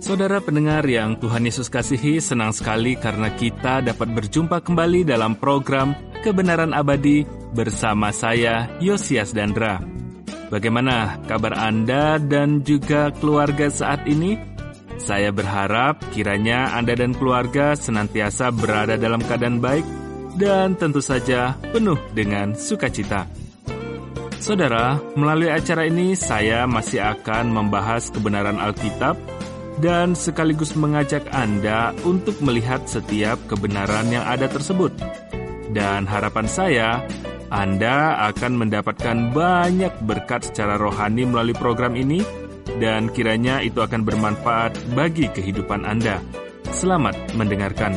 Saudara pendengar yang Tuhan Yesus kasihi, senang sekali karena kita dapat berjumpa kembali dalam program Kebenaran Abadi bersama saya, Yosias Dandra. Bagaimana kabar Anda dan juga keluarga saat ini? Saya berharap kiranya Anda dan keluarga senantiasa berada dalam keadaan baik dan tentu saja penuh dengan sukacita. Saudara, melalui acara ini saya masih akan membahas kebenaran Alkitab dan sekaligus mengajak Anda untuk melihat setiap kebenaran yang ada tersebut. Dan harapan saya, Anda akan mendapatkan banyak berkat secara rohani melalui program ini, dan kiranya itu akan bermanfaat bagi kehidupan Anda. Selamat mendengarkan.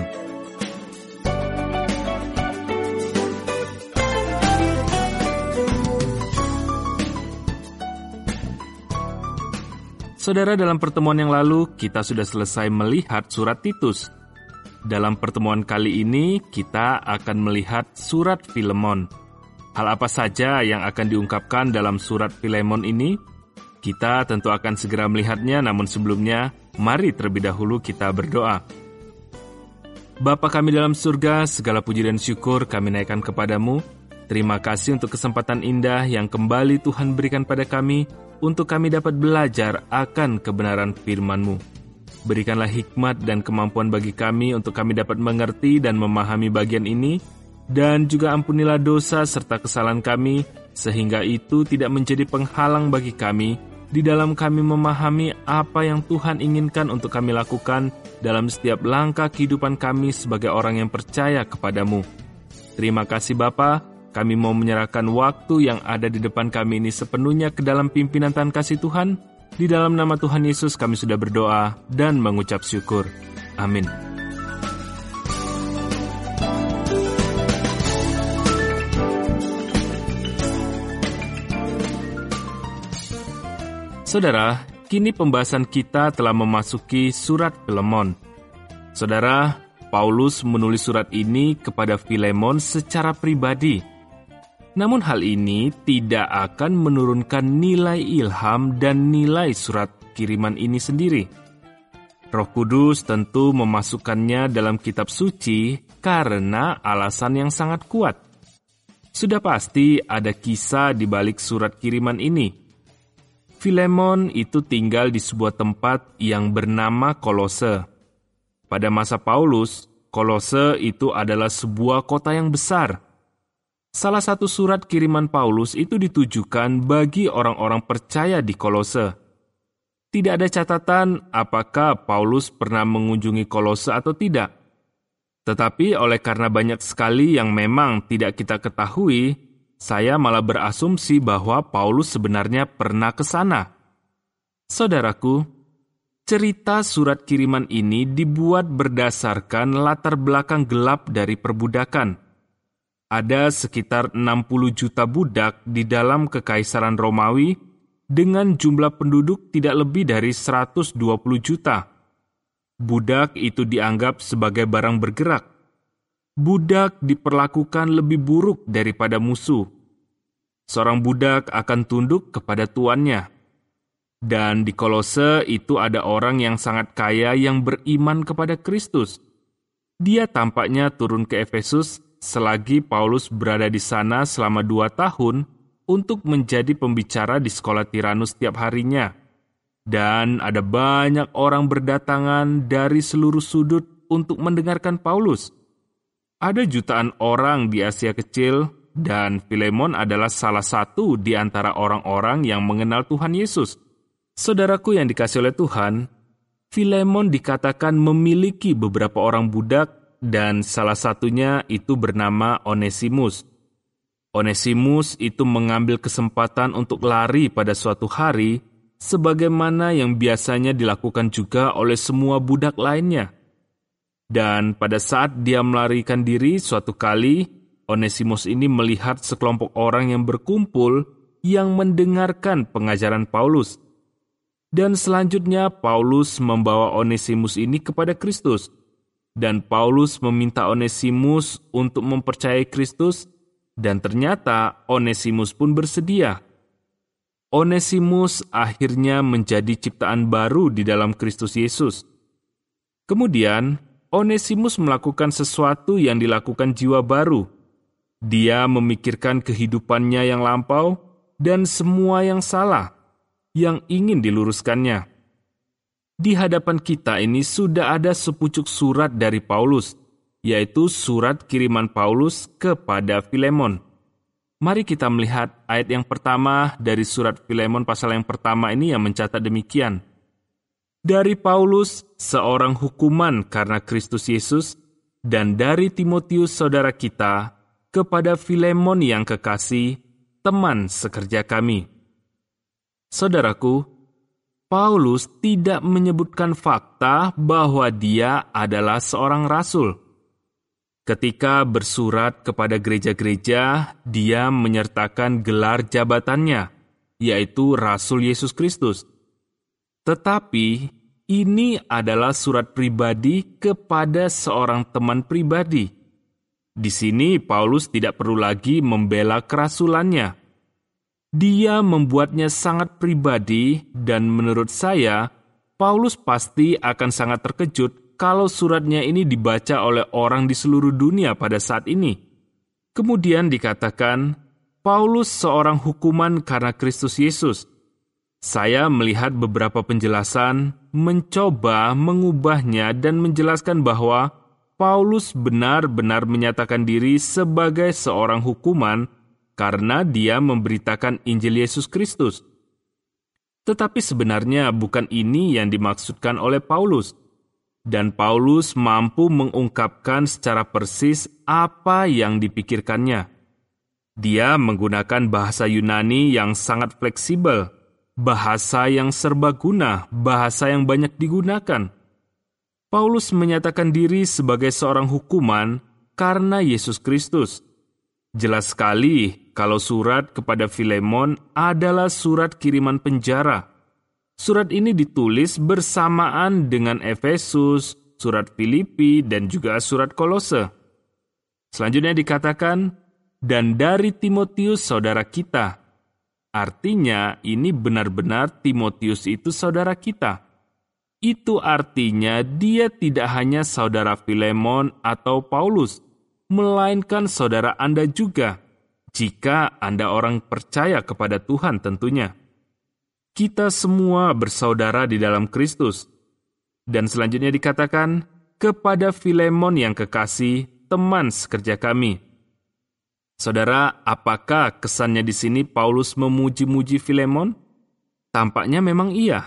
Saudara, dalam pertemuan yang lalu, kita sudah selesai melihat surat Titus. Dalam pertemuan kali ini, kita akan melihat surat Filemon. Hal apa saja yang akan diungkapkan dalam surat Filemon ini? Kita tentu akan segera melihatnya, namun sebelumnya, mari terlebih dahulu kita berdoa. Bapa kami dalam surga, segala puji dan syukur kami naikkan kepadamu. Terima kasih untuk kesempatan indah yang kembali Tuhan berikan pada kami, untuk kami dapat belajar akan kebenaran firman-Mu. Berikanlah hikmat dan kemampuan bagi kami untuk kami dapat mengerti dan memahami bagian ini, dan juga ampunilah dosa serta kesalahan kami, sehingga itu tidak menjadi penghalang bagi kami di dalam kami memahami apa yang Tuhan inginkan untuk kami lakukan dalam setiap langkah kehidupan kami sebagai orang yang percaya kepadamu. Terima kasih Bapa. Kami mau menyerahkan waktu yang ada di depan kami ini sepenuhnya ke dalam pimpinan Tuhan kasih Tuhan. Di dalam nama Tuhan Yesus kami sudah berdoa dan mengucap syukur. Amin. Saudara, kini pembahasan kita telah memasuki surat Filemon. Saudara, Paulus menulis surat ini kepada Filemon secara pribadi. Namun hal ini tidak akan menurunkan nilai ilham dan nilai surat kiriman ini sendiri. Roh Kudus tentu memasukkannya dalam kitab suci karena alasan yang sangat kuat. Sudah pasti ada kisah di balik surat kiriman ini. Filemon itu tinggal di sebuah tempat yang bernama Kolose. Pada masa Paulus, Kolose itu adalah sebuah kota yang besar. Salah satu surat kiriman Paulus itu ditujukan bagi orang-orang percaya di Kolose. Tidak ada catatan apakah Paulus pernah mengunjungi Kolose atau tidak. Tetapi oleh karena banyak sekali yang memang tidak kita ketahui, saya malah berasumsi bahwa Paulus sebenarnya pernah ke sana. Saudaraku, cerita surat kiriman ini dibuat berdasarkan latar belakang gelap dari perbudakan. Ada sekitar 60 juta budak di dalam Kekaisaran Romawi dengan jumlah penduduk tidak lebih dari 120 juta. Budak itu dianggap sebagai barang bergerak. Budak diperlakukan lebih buruk daripada musuh. Seorang budak akan tunduk kepada tuannya. Dan di Kolose itu ada orang yang sangat kaya yang beriman kepada Kristus. Dia tampaknya turun ke Efesus selagi Paulus berada di sana selama 2 tahun untuk menjadi pembicara di sekolah Tiranus setiap harinya. Dan ada banyak orang berdatangan dari seluruh sudut untuk mendengarkan Paulus. Ada jutaan orang di Asia Kecil, dan Filemon adalah salah satu di antara orang-orang yang mengenal Tuhan Yesus. Saudaraku yang dikasihi oleh Tuhan, Filemon dikatakan memiliki beberapa orang budak, dan salah satunya itu bernama Onesimus. Onesimus itu mengambil kesempatan untuk lari pada suatu hari, sebagaimana yang biasanya dilakukan juga oleh semua budak lainnya. Dan pada saat dia melarikan diri suatu kali, Onesimus ini melihat sekelompok orang yang berkumpul yang mendengarkan pengajaran Paulus. Dan selanjutnya Paulus membawa Onesimus ini kepada Kristus. Dan Paulus meminta Onesimus untuk mempercayai Kristus, dan ternyata Onesimus pun bersedia. Onesimus akhirnya menjadi ciptaan baru di dalam Kristus Yesus. Kemudian, Onesimus melakukan sesuatu yang dilakukan jiwa baru. Dia memikirkan kehidupannya yang lampau dan semua yang salah, yang ingin diluruskannya. Di hadapan kita ini sudah ada sepucuk surat dari Paulus, yaitu surat kiriman Paulus kepada Filemon. Mari kita melihat ayat yang pertama dari surat Filemon pasal yang pertama ini yang mencatat demikian. Dari Paulus, seorang hukuman karena Kristus Yesus, dan dari Timotius saudara kita, kepada Filemon yang kekasih, teman sekerja kami. Saudaraku, Paulus tidak menyebutkan fakta bahwa dia adalah seorang rasul. Ketika bersurat kepada gereja-gereja, dia menyertakan gelar jabatannya, yaitu Rasul Yesus Kristus. Tetapi, ini adalah surat pribadi kepada seorang teman pribadi. Di sini, Paulus tidak perlu lagi membela kerasulannya. Dia membuatnya sangat pribadi, dan menurut saya, Paulus pasti akan sangat terkejut kalau suratnya ini dibaca oleh orang di seluruh dunia pada saat ini. Kemudian dikatakan, Paulus seorang hukuman karena Kristus Yesus. Saya melihat beberapa penjelasan, mencoba mengubahnya dan menjelaskan bahwa Paulus benar-benar menyatakan diri sebagai seorang hukuman karena dia memberitakan Injil Yesus Kristus. Tetapi sebenarnya bukan ini yang dimaksudkan oleh Paulus. Dan Paulus mampu mengungkapkan secara persis apa yang dipikirkannya. Dia menggunakan bahasa Yunani yang sangat fleksibel, bahasa yang serbaguna, bahasa yang banyak digunakan. Paulus menyatakan diri sebagai seorang hukuman karena Yesus Kristus. Jelas sekali kalau surat kepada Filemon adalah surat kiriman penjara. Surat ini ditulis bersamaan dengan Efesus, surat Filipi, dan juga surat Kolose. Selanjutnya dikatakan, dan dari Timotius saudara kita. Artinya ini benar-benar Timotius itu saudara kita. Itu artinya dia tidak hanya saudara Filemon atau Paulus, melainkan saudara Anda juga, jika Anda orang percaya kepada Tuhan tentunya. Kita semua bersaudara di dalam Kristus. Dan selanjutnya dikatakan, kepada Filemon yang kekasih, teman sekerja kami. Saudara, apakah kesannya di sini Paulus memuji-muji Filemon? Tampaknya memang iya.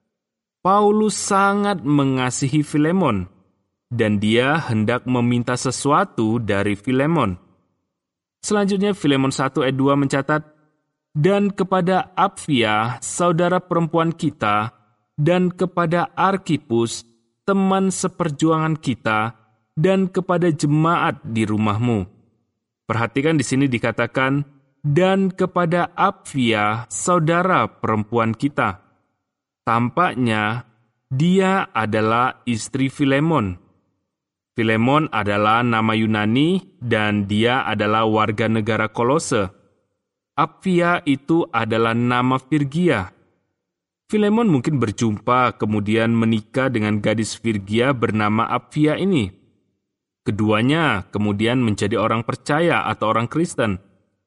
Paulus sangat mengasihi Filemon, dan dia hendak meminta sesuatu dari Filemon. Selanjutnya Filemon 1 ayat 2 mencatat, dan kepada Apfia, saudara perempuan kita, dan kepada Arkipus, teman seperjuangan kita, dan kepada jemaat di rumahmu. Perhatikan di sini dikatakan, dan kepada Apfia, saudara perempuan kita. Tampaknya, dia adalah istri Filemon. Filemon adalah nama Yunani dan dia adalah warga negara Kolose. Apfia itu adalah nama Firgia. Filemon mungkin berjumpa kemudian menikah dengan gadis Firgia bernama Apfia ini. Keduanya kemudian menjadi orang percaya atau orang Kristen.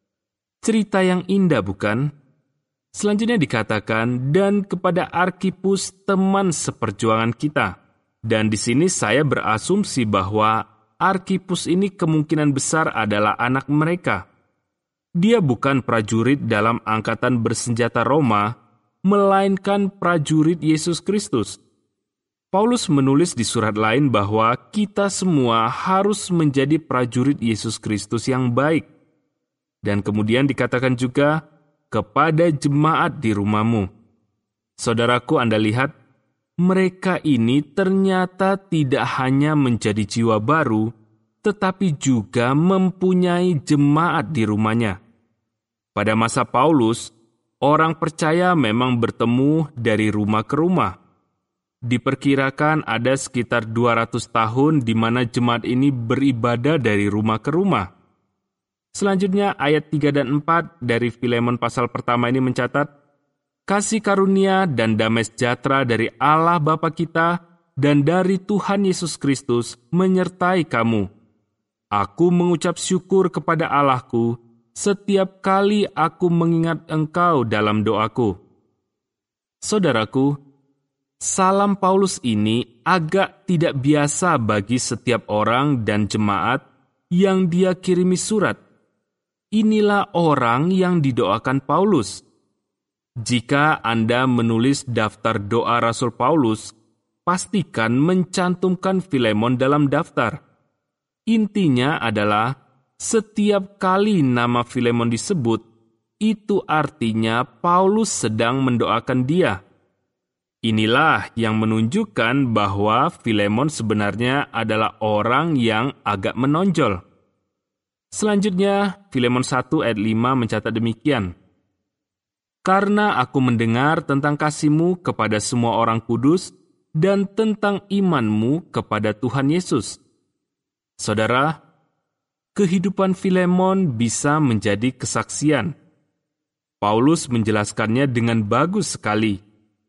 Cerita yang indah, bukan? Selanjutnya dikatakan, dan kepada Arkipus teman seperjuangan kita. Dan di sini saya berasumsi bahwa Arkipus ini kemungkinan besar adalah anak mereka. Dia bukan prajurit dalam angkatan bersenjata Roma, melainkan prajurit Yesus Kristus. Paulus menulis di surat lain bahwa kita semua harus menjadi prajurit Yesus Kristus yang baik. Dan kemudian dikatakan juga, kepada jemaat di rumahmu. Saudaraku, Anda lihat, mereka ini ternyata tidak hanya menjadi jiwa baru, tetapi juga mempunyai jemaat di rumahnya. Pada masa Paulus, orang percaya memang bertemu dari rumah ke rumah. Diperkirakan ada sekitar 200 tahun di mana jemaat ini beribadah dari rumah ke rumah. Selanjutnya ayat 3 dan 4 dari Filemon pasal pertama ini mencatat, Kasih karunia dan damai sejahtera dari Allah Bapa kita dan dari Tuhan Yesus Kristus menyertai kamu. Aku mengucap syukur kepada Allahku setiap kali aku mengingat engkau dalam doaku. Saudaraku, salam Paulus ini agak tidak biasa bagi setiap orang dan jemaat yang dia kirimi surat. Inilah orang yang didoakan Paulus. Jika Anda menulis daftar doa Rasul Paulus, pastikan mencantumkan Filemon dalam daftar. Intinya adalah, setiap kali nama Filemon disebut, itu artinya Paulus sedang mendoakan dia. Inilah yang menunjukkan bahwa Filemon sebenarnya adalah orang yang agak menonjol. Selanjutnya, Filemon 1 ayat 5 mencatat demikian. Karena aku mendengar tentang kasih-Mu kepada semua orang kudus dan tentang iman-Mu kepada Tuhan Yesus. Saudara, kehidupan Filemon bisa menjadi kesaksian. Paulus menjelaskannya dengan bagus sekali.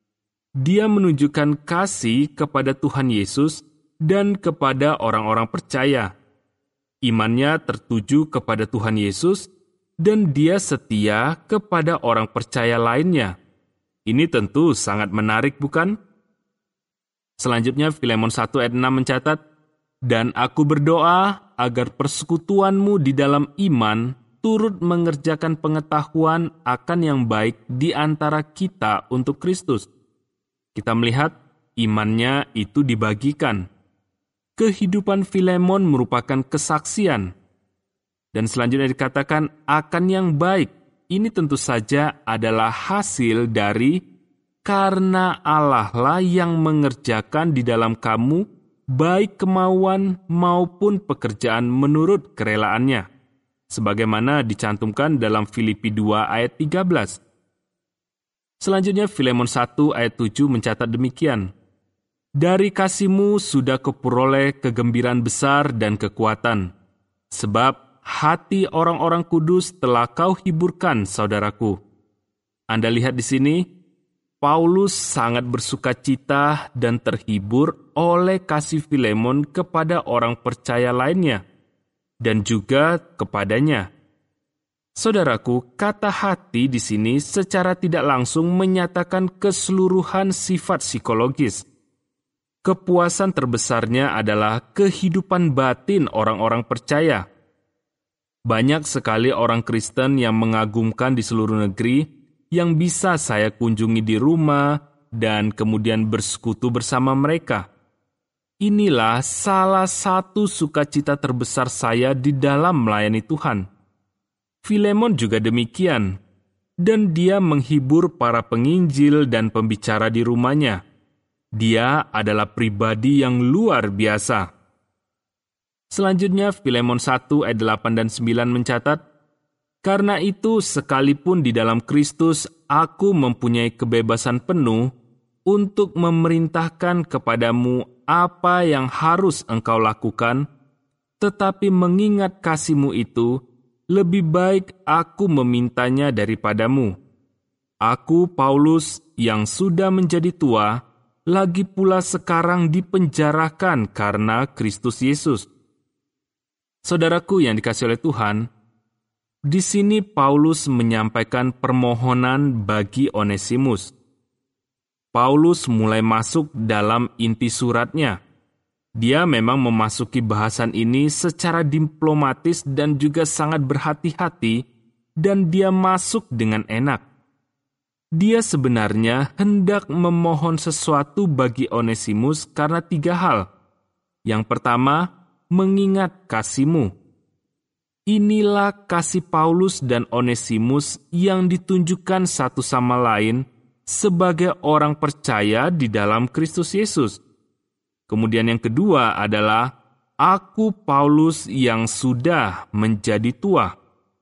Dia menunjukkan kasih kepada Tuhan Yesus dan kepada orang-orang percaya. Imannya tertuju kepada Tuhan Yesus dan dia setia kepada orang percaya lainnya. Ini tentu sangat menarik, bukan? Selanjutnya Filemon 1 ayat 6 mencatat, dan aku berdoa agar persekutuanmu di dalam iman turut mengerjakan pengetahuan akan yang baik di antara kita untuk Kristus. Kita melihat imannya itu dibagikan. Kehidupan Filemon merupakan kesaksian. Dan selanjutnya dikatakan akan yang baik. Ini tentu saja adalah hasil dari karena Allah lah yang mengerjakan di dalam kamu baik kemauan maupun pekerjaan menurut kerelaannya. Sebagaimana dicantumkan dalam Filipi 2 ayat 13. Selanjutnya Filemon 1 ayat 7 mencatat demikian. Dari kasih-Mu sudah kuperoleh kegembiraan besar dan kekuatan. Sebab hati orang-orang kudus telah kau hiburkan, saudaraku. Anda lihat di sini, Paulus sangat bersukacita dan terhibur oleh kasih Filemon kepada orang percaya lainnya, dan juga kepadanya. Saudaraku, kata hati di sini secara tidak langsung menyatakan keseluruhan sifat psikologis. Kepuasan terbesarnya adalah kehidupan batin orang-orang percaya. Banyak sekali orang Kristen yang mengagumkan di seluruh negeri yang bisa saya kunjungi di rumah dan kemudian bersekutu bersama mereka. Inilah salah satu sukacita terbesar saya di dalam melayani Tuhan. Filemon juga demikian, dan dia menghibur para penginjil dan pembicara di rumahnya. Dia adalah pribadi yang luar biasa. Selanjutnya Filemon 1 ayat 8 dan 9 mencatat, karena itu sekalipun di dalam Kristus aku mempunyai kebebasan penuh untuk memerintahkan kepadamu apa yang harus engkau lakukan, tetapi mengingat kasih-Mu itu, lebih baik aku memintanya daripadamu. Aku, Paulus, yang sudah menjadi tua, lagi pula sekarang dipenjarakan karena Kristus Yesus. Saudaraku yang dikasihi oleh Tuhan, di sini Paulus menyampaikan permohonan bagi Onesimus. Paulus mulai masuk dalam inti suratnya. Dia memang memasuki bahasan ini secara diplomatis dan juga sangat berhati-hati, dan dia masuk dengan enak. Dia sebenarnya hendak memohon sesuatu bagi Onesimus karena 3 hal. Yang pertama, mengingat kasih-Mu. Inilah kasih Paulus dan Onesimus yang ditunjukkan satu sama lain sebagai orang percaya di dalam Kristus Yesus. Kemudian yang kedua adalah, aku Paulus yang sudah menjadi tua.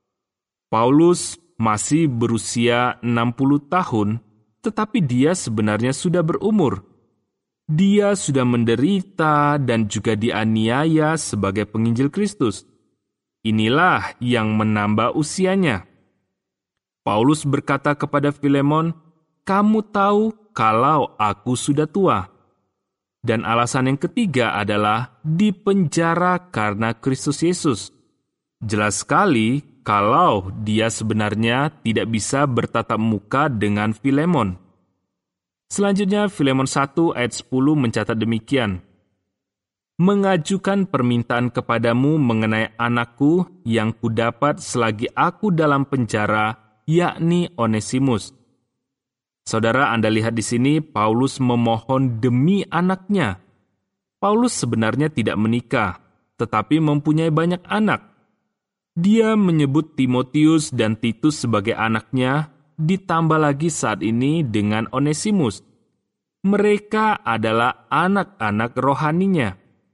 Paulus masih berusia 60 tahun, tetapi dia sebenarnya sudah berumur. Dia sudah menderita dan juga dianiaya sebagai penginjil Kristus. Inilah yang menambah usianya. Paulus berkata kepada Filemon, kamu tahu kalau aku sudah tua. Dan alasan yang ketiga adalah dipenjara karena Kristus Yesus. Jelas sekali kalau dia sebenarnya tidak bisa bertatap muka dengan Filemon. Selanjutnya Filemon 1 ayat 10 mencatat demikian. Mengajukan permintaan kepadamu mengenai anakku yang kudapat selagi aku dalam penjara, yakni Onesimus. Saudara, Anda lihat di sini Paulus memohon demi anaknya. Paulus sebenarnya tidak menikah, tetapi mempunyai banyak anak. Dia menyebut Timotius dan Titus sebagai anaknya, ditambah lagi saat ini dengan Onesimus. Mereka adalah anak-anak rohaninya.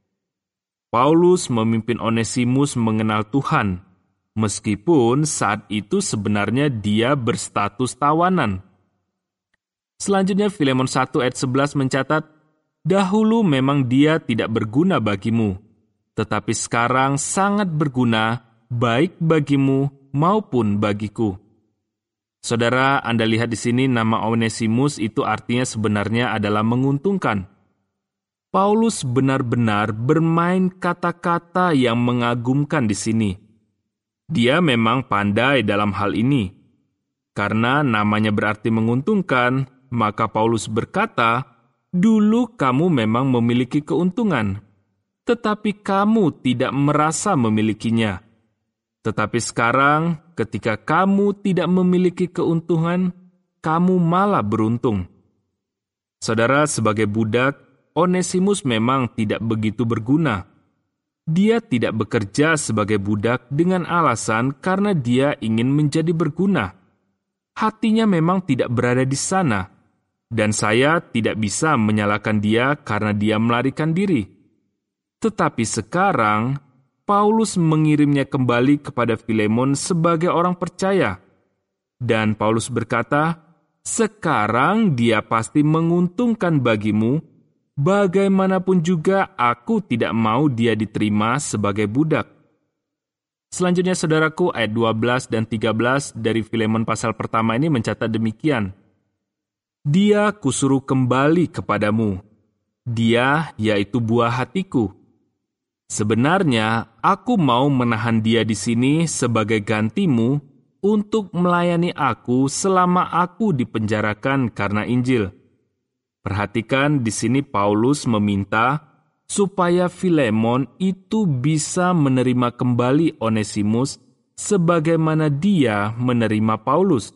Paulus memimpin Onesimus mengenal Tuhan, meskipun saat itu sebenarnya dia berstatus tawanan. Selanjutnya Filemon 1 ayat 11 mencatat, dahulu memang dia tidak berguna bagimu, tetapi sekarang sangat berguna, baik bagimu maupun bagiku. Saudara, Anda lihat di sini nama Onesimus itu artinya sebenarnya adalah menguntungkan. Paulus benar-benar bermain kata-kata yang mengagumkan di sini. Dia memang pandai dalam hal ini. Karena namanya berarti menguntungkan, maka Paulus berkata, dulu kamu memang memiliki keuntungan, tetapi kamu tidak merasa memilikinya. Tetapi sekarang, ketika kamu tidak memiliki keuntungan, kamu malah beruntung. Saudara, sebagai budak, Onesimus memang tidak begitu berguna. Dia tidak bekerja sebagai budak dengan alasan karena dia ingin menjadi berguna. Hatinya memang tidak berada di sana, dan saya tidak bisa menyalahkan dia karena dia melarikan diri. Tetapi sekarang, Paulus mengirimnya kembali kepada Filemon sebagai orang percaya. Dan Paulus berkata, sekarang dia pasti menguntungkan bagimu, bagaimanapun juga aku tidak mau dia diterima sebagai budak. Selanjutnya saudaraku, ayat 12 dan 13 dari Filemon pasal pertama ini mencatat demikian. Dia kusuruh kembali kepadamu. Dia yaitu buah hatiku. Sebenarnya aku mau menahan dia di sini sebagai gantimu untuk melayani aku selama aku dipenjarakan karena Injil. Perhatikan di sini Paulus meminta supaya Filemon itu bisa menerima kembali Onesimus sebagaimana dia menerima Paulus.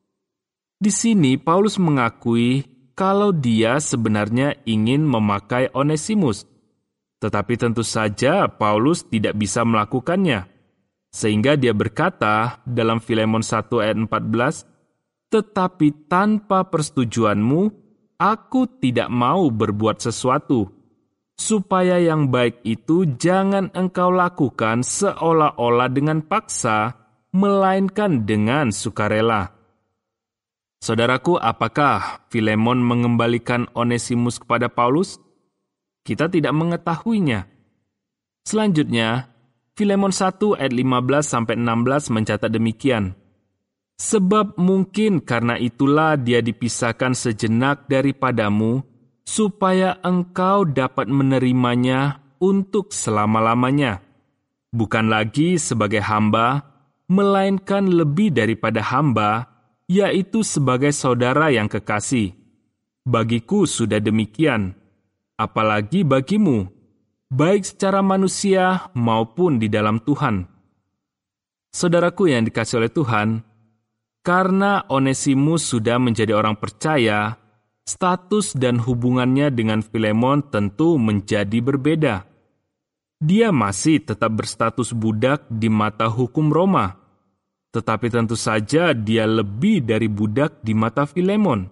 Di sini Paulus mengakui kalau dia sebenarnya ingin memakai Onesimus, tetapi tentu saja Paulus tidak bisa melakukannya. Sehingga dia berkata dalam Filemon 1 ayat 14, tetapi tanpa persetujuanmu, aku tidak mau berbuat sesuatu, supaya yang baik itu jangan engkau lakukan seolah-olah dengan paksa, melainkan dengan sukarela. Saudaraku, apakah Filemon mengembalikan Onesimus kepada Paulus? Kita tidak mengetahuinya. Selanjutnya, Filemon 1 ayat 15-16 mencatat demikian. Sebab mungkin karena itulah dia dipisahkan sejenak daripadamu, supaya engkau dapat menerimanya untuk selama-lamanya. Bukan lagi sebagai hamba, melainkan lebih daripada hamba, yaitu sebagai saudara yang kekasih. Bagiku sudah demikian, apalagi bagimu, baik secara manusia maupun di dalam Tuhan. Saudaraku yang dikasihi oleh Tuhan, karena Onesimus sudah menjadi orang percaya, status dan hubungannya dengan Filemon tentu menjadi berbeda. Dia masih tetap berstatus budak di mata hukum Roma, tetapi tentu saja dia lebih dari budak di mata Filemon.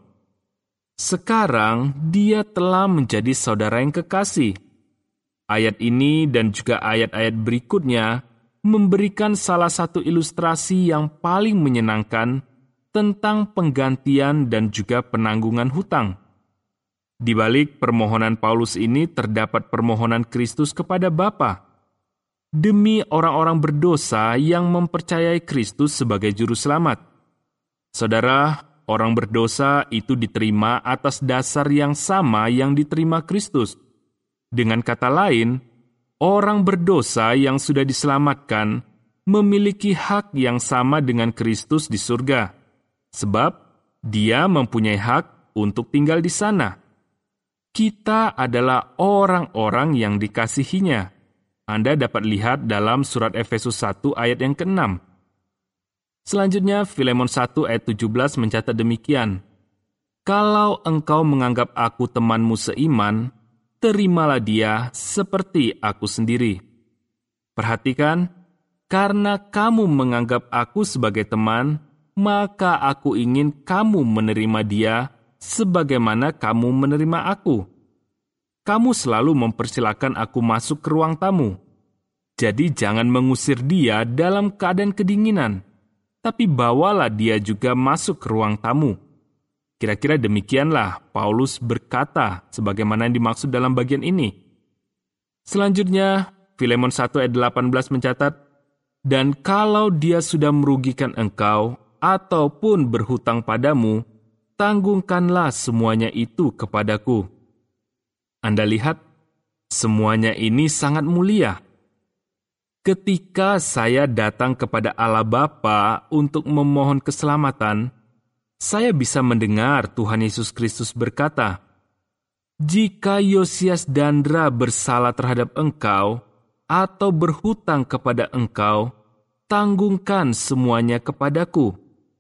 Sekarang dia telah menjadi saudara yang kekasih. Ayat ini dan juga ayat-ayat berikutnya memberikan salah satu ilustrasi yang paling menyenangkan tentang penggantian dan juga penanggungan hutang. Di balik permohonan Paulus ini terdapat permohonan Kristus kepada Bapa demi orang-orang berdosa yang mempercayai Kristus sebagai juru selamat. Saudara, orang berdosa itu diterima atas dasar yang sama yang diterima Kristus. Dengan kata lain, orang berdosa yang sudah diselamatkan memiliki hak yang sama dengan Kristus di surga, sebab dia mempunyai hak untuk tinggal di sana. Kita adalah orang-orang yang dikasihinya. Anda dapat lihat dalam surat Efesus 1 ayat yang ke-6. Selanjutnya, Filemon 1 ayat 17 mencatat demikian. Kalau engkau menganggap aku temanmu seiman, terimalah dia seperti aku sendiri. Perhatikan, karena kamu menganggap aku sebagai teman, maka aku ingin kamu menerima dia sebagaimana kamu menerima aku. Kamu selalu mempersilakan aku masuk ke ruang tamu. Jadi jangan mengusir dia dalam keadaan kedinginan, tapi bawalah dia juga masuk ke ruang tamu. Kira-kira demikianlah Paulus berkata sebagaimana yang dimaksud dalam bagian ini. Selanjutnya, Filemon 1 ayat 18 mencatat, dan kalau dia sudah merugikan engkau ataupun berhutang padamu, tanggungkanlah semuanya itu kepadaku. Anda lihat, semuanya ini sangat mulia. Ketika saya datang kepada Allah Bapa untuk memohon keselamatan, saya bisa mendengar Tuhan Yesus Kristus berkata, "Jika Yosias Dandra bersalah terhadap engkau atau berhutang kepada engkau, tanggungkan semuanya kepadaku."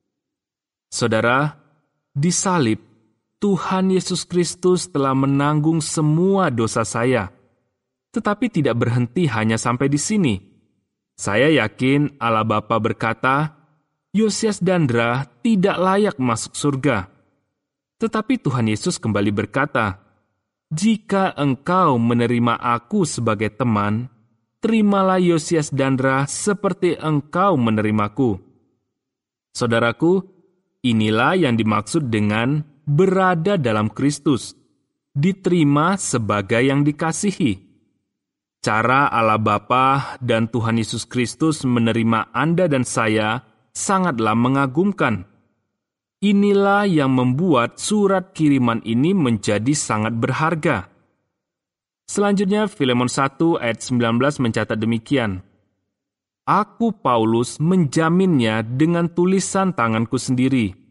Saudara, di salib, Tuhan Yesus Kristus telah menanggung semua dosa saya. Tetapi tidak berhenti hanya sampai di sini. Saya yakin Allah Bapa berkata, Yosias Dandra tidak layak masuk surga. Tetapi Tuhan Yesus kembali berkata, "Jika engkau menerima aku sebagai teman, terimalah Yosias Dandra seperti engkau menerimaku." Saudaraku, inilah yang dimaksud dengan berada dalam Kristus, diterima sebagai yang dikasihi. Cara Allah Bapa dan Tuhan Yesus Kristus menerima Anda dan saya sangatlah mengagumkan. Inilah yang membuat surat kiriman ini menjadi sangat berharga. Selanjutnya, Filemon 1 ayat 19 mencatat demikian. Aku, Paulus, menjaminnya dengan tulisan tanganku sendiri.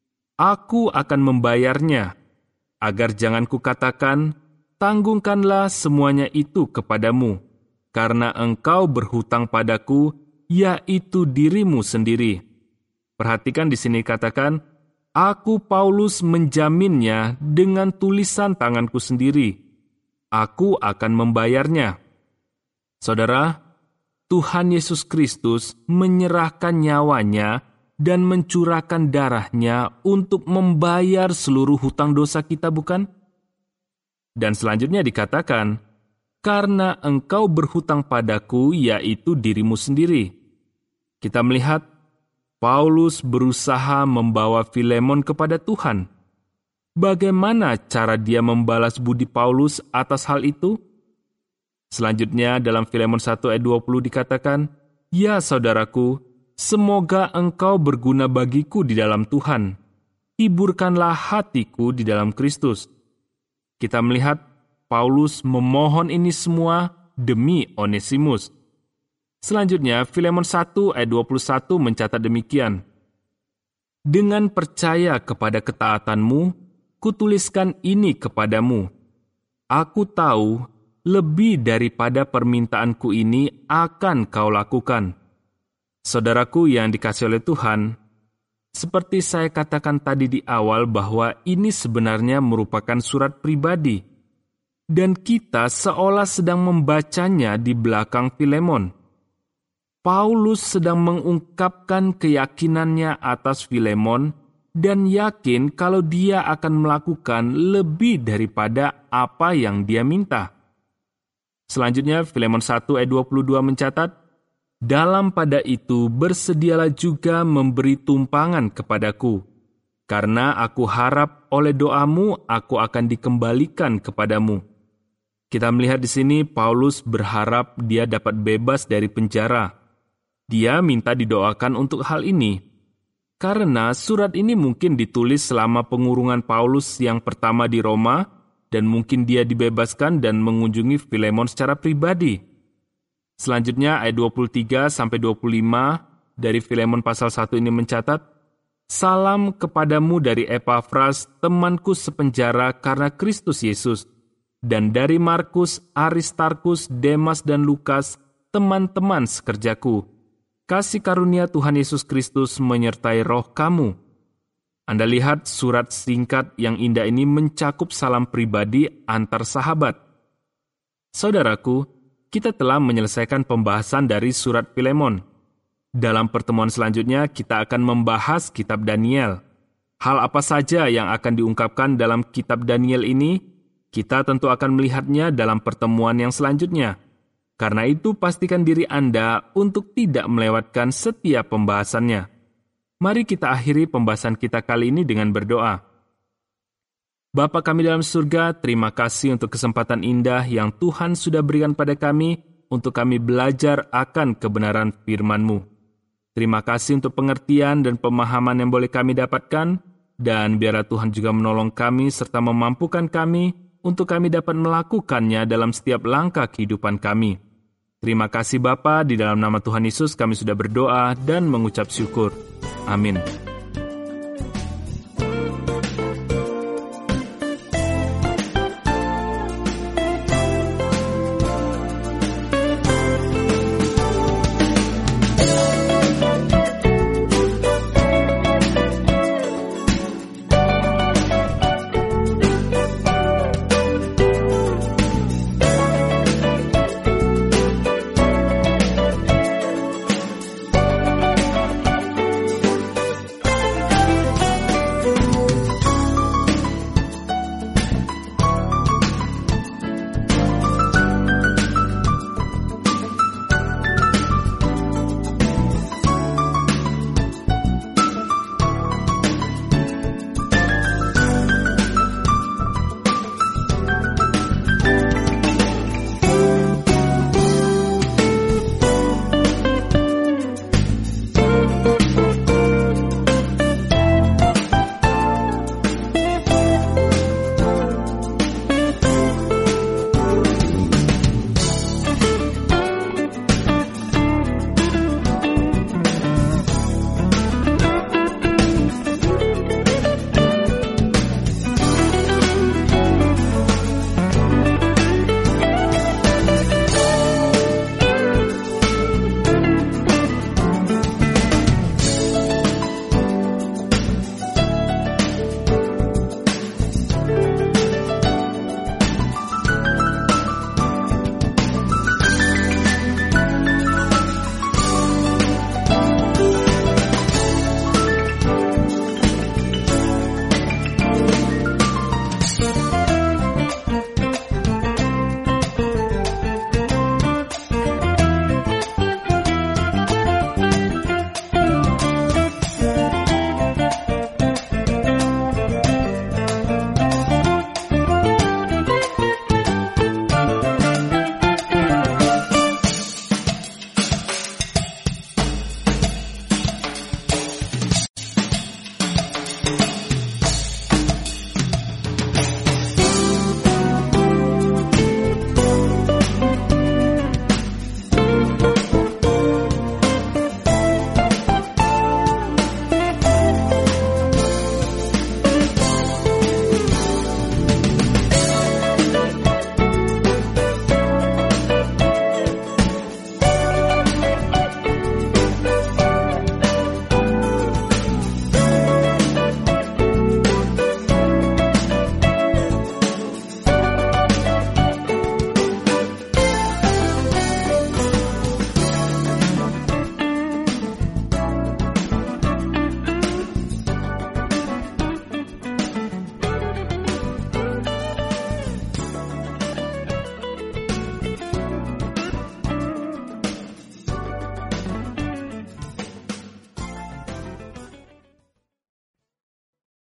Aku akan membayarnya, agar jangan kukatakan, tanggungkanlah semuanya itu kepadamu, karena engkau berhutang padaku, yaitu dirimu sendiri. Perhatikan di sini katakan, aku Paulus menjaminnya dengan tulisan tanganku sendiri. Aku akan membayarnya. Saudara, Tuhan Yesus Kristus menyerahkan nyawanya dan mencurahkan darahnya untuk membayar seluruh hutang dosa kita, bukan? Dan selanjutnya dikatakan, karena engkau berhutang padaku, yaitu dirimu sendiri. Kita melihat, Paulus berusaha membawa Filemon kepada Tuhan. Bagaimana cara dia membalas budi Paulus atas hal itu? Selanjutnya dalam Filemon 1 ayat 20 dikatakan, "Ya saudaraku, semoga engkau berguna bagiku di dalam Tuhan. Hiburkanlah hatiku di dalam Kristus." Kita melihat Paulus memohon ini semua demi Onesimus. Selanjutnya, Filemon 1 ayat 21 mencatat demikian. "Dengan percaya kepada ketaatanmu, kutuliskan ini kepadamu. Aku tahu lebih daripada permintaanku ini akan kau lakukan." Saudaraku yang dikasihi oleh Tuhan, seperti saya katakan tadi di awal bahwa ini sebenarnya merupakan surat pribadi, dan kita seolah sedang membacanya di belakang Filemon. Paulus sedang mengungkapkan keyakinannya atas Filemon dan yakin kalau dia akan melakukan lebih daripada apa yang dia minta. Selanjutnya, Filemon 1 ayat 22 mencatat, "Dalam pada itu bersedialah juga memberi tumpangan kepadaku, karena aku harap oleh doamu aku akan dikembalikan kepadamu." Kita melihat di sini Paulus berharap dia dapat bebas dari penjara. Dia minta didoakan untuk hal ini. Karena surat ini mungkin ditulis selama pengurungan Paulus yang pertama di Roma, dan mungkin dia dibebaskan dan mengunjungi Filemon secara pribadi. Selanjutnya ayat 23-25 dari Filemon pasal 1 ini mencatat, "Salam kepadamu dari Epafras, temanku sepenjara karena Kristus Yesus, dan dari Markus, Aristarkus, Demas, dan Lukas, teman-teman sekerjaku. Kasih karunia Tuhan Yesus Kristus menyertai roh kamu." Anda lihat surat singkat yang indah ini mencakup salam pribadi antar sahabat. Saudaraku, kita telah menyelesaikan pembahasan dari surat Filemon. Dalam pertemuan selanjutnya, kita akan membahas kitab Daniel. Hal apa saja yang akan diungkapkan dalam kitab Daniel ini, kita tentu akan melihatnya dalam pertemuan yang selanjutnya. Karena itu, pastikan diri Anda untuk tidak melewatkan setiap pembahasannya. Mari kita akhiri pembahasan kita kali ini dengan berdoa. Bapa kami dalam surga, terima kasih untuk kesempatan indah yang Tuhan sudah berikan pada kami untuk kami belajar akan kebenaran firman-Mu. Terima kasih untuk pengertian dan pemahaman yang boleh kami dapatkan, dan biarlah Tuhan juga menolong kami serta memampukan kami untuk kami dapat melakukannya dalam setiap langkah kehidupan kami. Terima kasih Bapa, di dalam nama Tuhan Yesus kami sudah berdoa dan mengucap syukur. Amin.